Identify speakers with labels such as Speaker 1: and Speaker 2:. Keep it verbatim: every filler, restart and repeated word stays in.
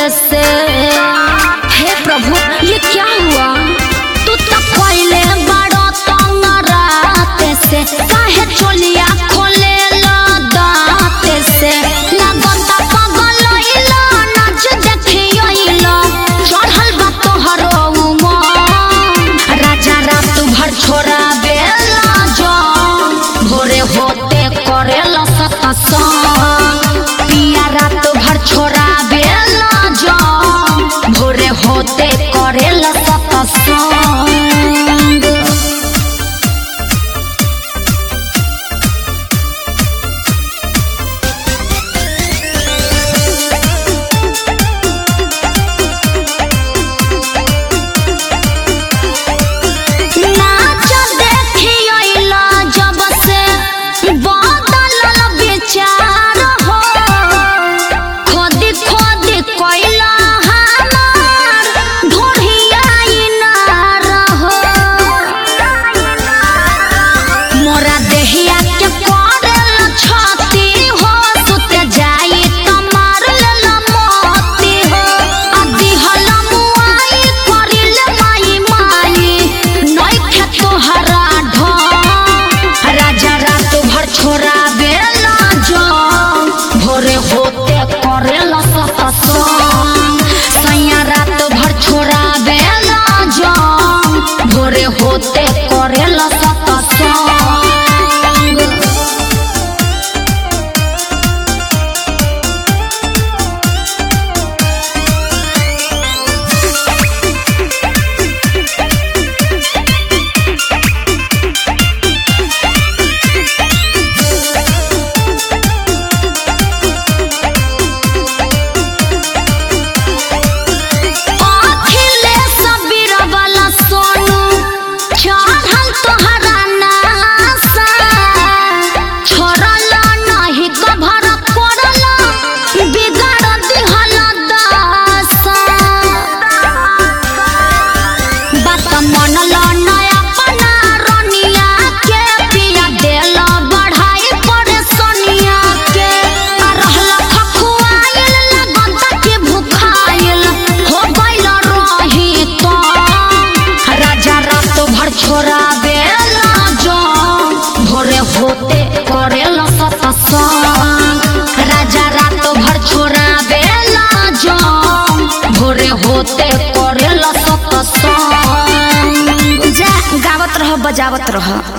Speaker 1: से। हे प्रभु ये क्या हुआ, तू तो पहले बड़ो तंग रात से, काहे चोलिया खोले ला दांत से। लगता पागल होइला नाच देखियोइला, चढ़ल बा तोहरो उमर। राजा रात भर छोरा बेला जो, भोरे होते करेला सत्संग। पिया रात भर छोरा बेला जो, भोरे होते करेला सत्संग। होते करेला सत्संग। छोरा बेला जो, भोरे होते करेला सत्संग। राजा रात भर छोरा बेला जो, भोरे होते करेला सत्संग। जा गावत रह बजावत रह।